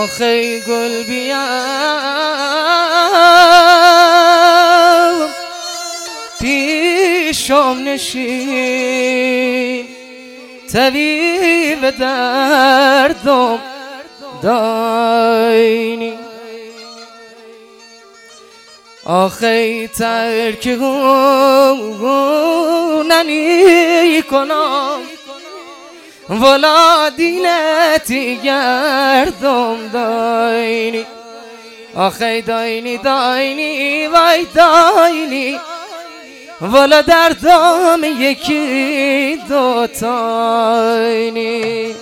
آخی گل بیا پیشم نشین طبیب دردم داینی آخی ترکوننی کنم ولا دینتی گردم داینی آخی داینی داینی وای داینی ولا دردم یکی دوتاینی.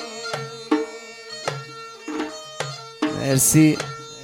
مرسی.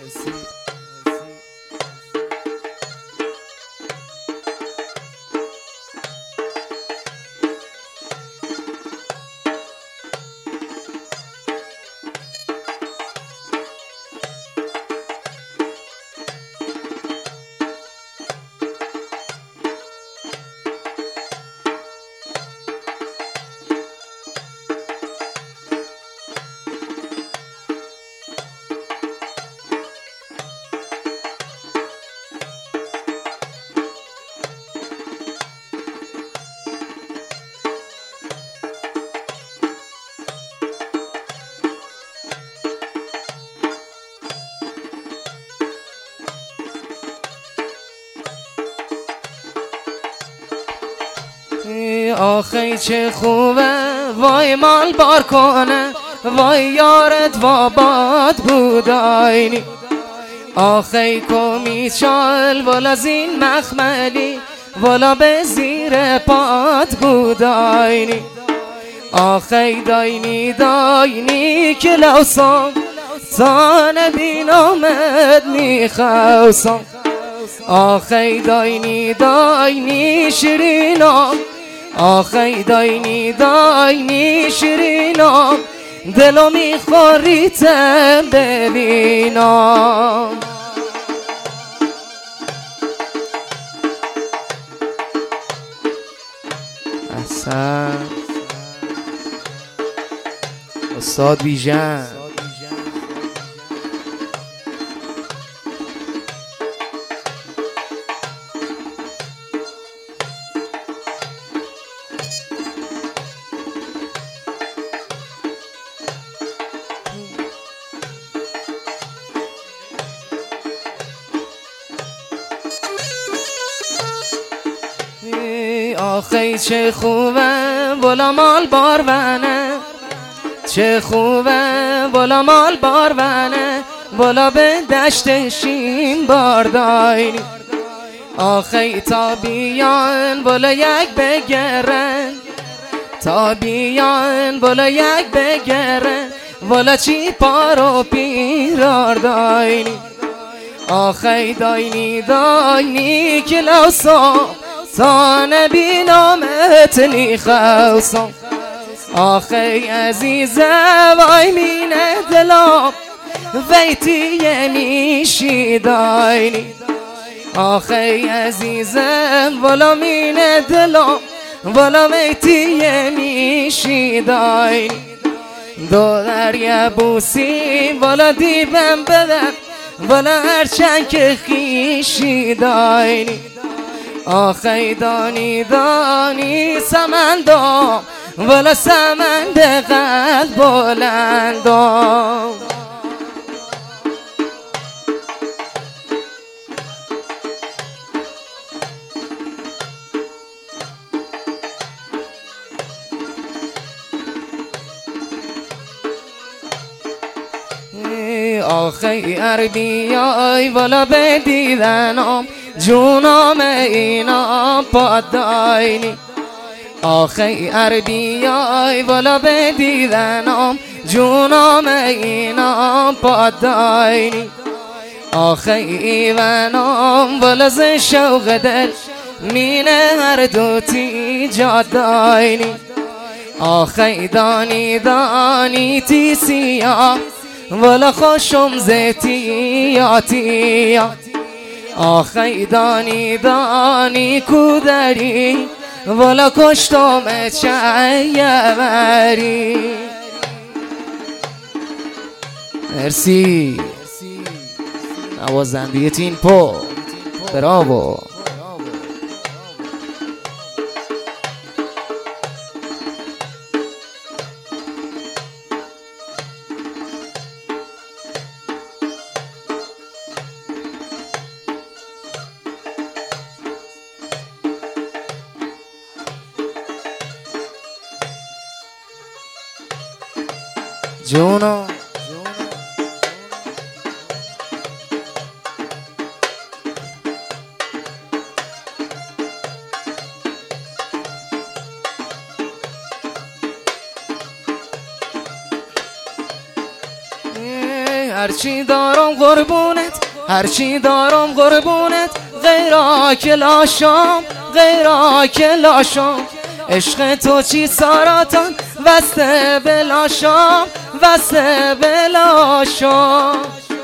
آخی چه خوبه وای مال بار کنه وای یارت واباد بوداینی آخی کمی چال ولا زین مخملی ولا به زیر پاد بوداینی آخی داینی داینی که لوسم تا نبینامد میخوسم آخی داینی داینی شیرینم آخی داینی داینی شیرینم دلو میخوریتم ببینم. احسن استاد بیژن. آخی چه خوبه ولا مال بارونه چه خوبه ولا مال بارونه ولا به دشت شیم بارداینی آخی تا بیان ولا یک بگرن تا بیان ولا یک بگرن ولا چی پارو پیرار داینی آخی داینی داینی که لوسم تا نبینامت نیخوسم آخی عزیزه وای مینه دلم ویتی میشی داینی آخی عزیزه ولا مینه دلم ولا ویتی میشی داینی دو دریا بوسی ولا دیبم بدم ولا هرچند که خیشی داینی آخی دانی دانی سمندم ولا سمند قلب بلندم. آخی عربیای ولا بدیدنم جونم اینا پاداینی آخی عربیای ولا بدیدنم جونم اینا پاداینی آخی ایوانم ولا ز شوق دل مینه هر دوتی جاداینی آخی دانی دانی تی سیاه ولا خوشم زیتی آخی دانی دانی کودری ولا کشتم چیوری. مرسی نوازنده تیم پو براو. جونا هرچی دارم قربونت، هرچی دارم قربونت، غیرا که لاشام، غیرا که لاشام. عشق تو چی ساراتان وسته بلاشام، وسته بلاشام.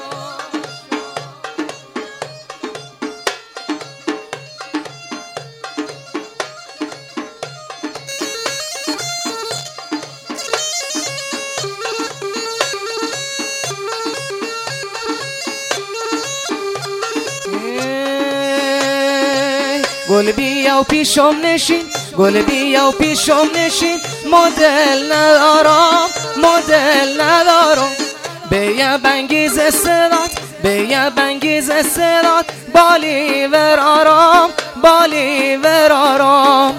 گل بیا و پیشم نشین، گل بیا و پیشم نشین، مدل ندارم، مدل ندارم. بیا بنگیز استعداد، بیا بنگیز استعداد، بالی ورارم، بالی ورارم.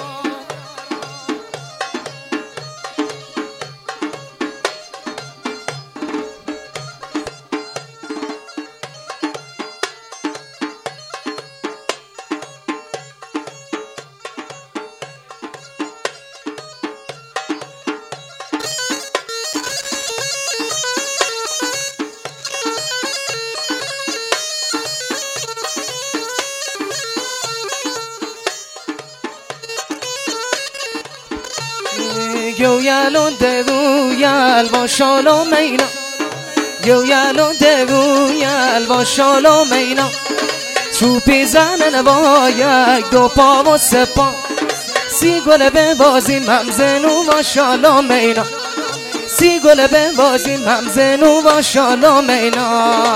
Göyalon devuyal başalo meyna, göyalon devuyal başalo meyna. چوبی زنن با یک دو پا و سه پا، سی گل ببازیم همزنو ماشاءالله مینا، سی گل ببازیم همزنو ماشاءالله مینا.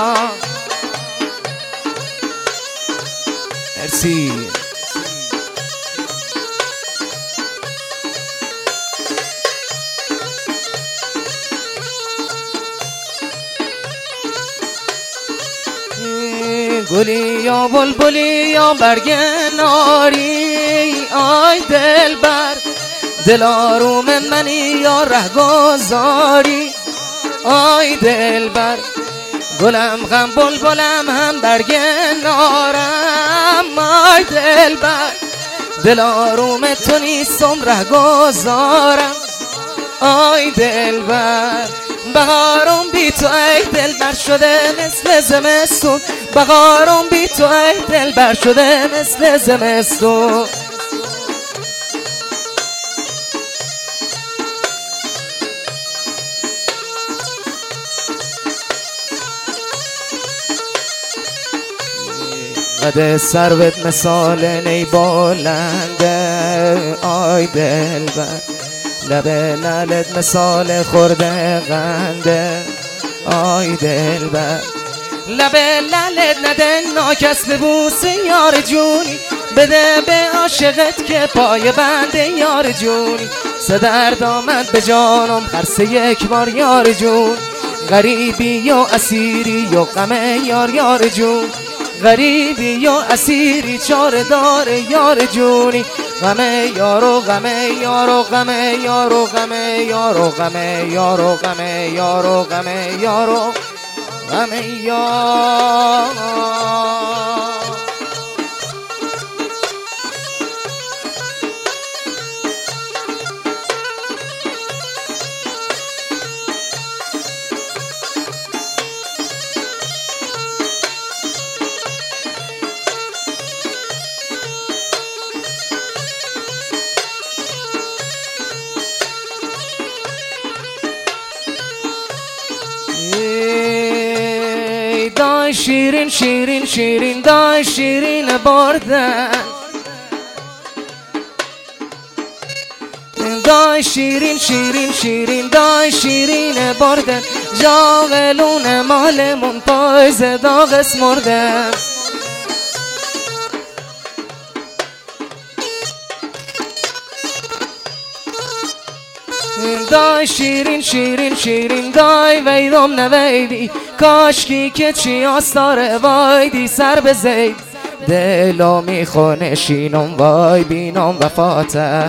مرسی گلی یا بلبلی یا برگ ناری، آی دلبر دل آروم منی یا رهگذاری. آی دلبر گلم غم بلبلم هم برگ نارم. آی دلبر دل آروم تو نیستم رهگذارم. آی دلبر بهارم بی تو ای دلبر شده مثل زمستون، بهارم بی تو ای دلبر شده مثل زمستون. قد سروت مثال نی بلنده، آی دلبر لب لالت مثال خورده غنده. آی دلبر لب لالت نده ناکس ببوس یار جونی، بده به عاشقت که پای بنده یار جونی. سدرد آمد به جانم هر سه یک بار یار جون، غریبی یا اسیری یا غم یار یار جون، غریبی یا اسیری چاره دار یار جونی. غم یارو غم یارو غم یارو غم یارو غم یارو غم یارو غم یارو غم یارو. دای شیرین شیرین شیرین دای شیرین بردن، دای شیرین شیرین شیرین دای شیرین بردن جاغلون مالمون پایز داغ اسمردن دای شیرین شیرین شیرین دای ویدم نویدی کاشکی که چی آستاره وایدی سر به زید دلا میخونه شینم وای بینم وفاته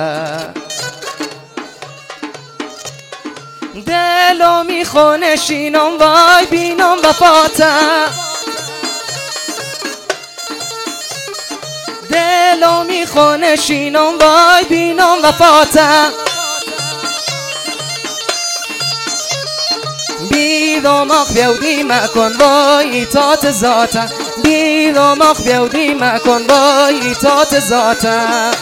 دلا میخونه شینم وای بینم وفاته دلا میخونه شینم وای بینم وفاته بیداماق بیودی مکن وای تات ذاته بیداماق بیودی مکن وای تات ذاته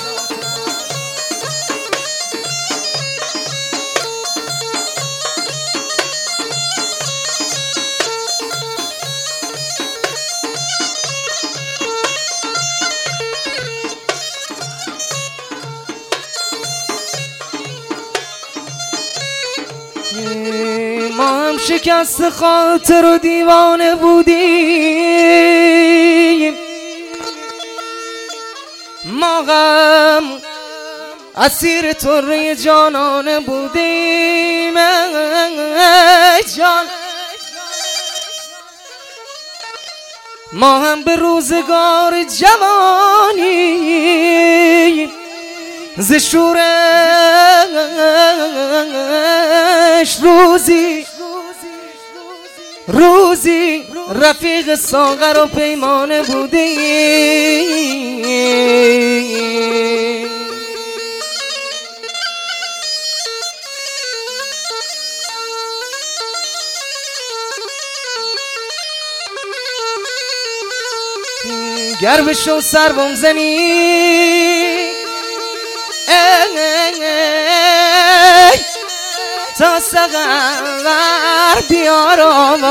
ما هم شکست خاطر و دیوانه بودیم ما هم اسیر طره جانانه بودیم جان ما هم به روزگار جوانی ز شورش روزی رفیق ساغر و پیمانه بودیم گر بشو سر بم زنی تا سقر بیارم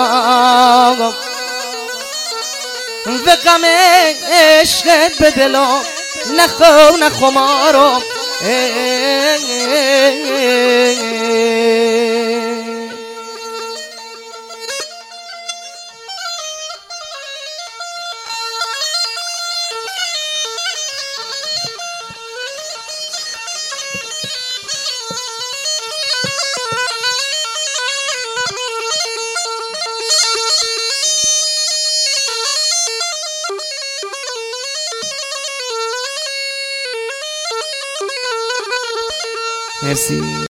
و غم عشقت به دلم نخو مارم مرسی.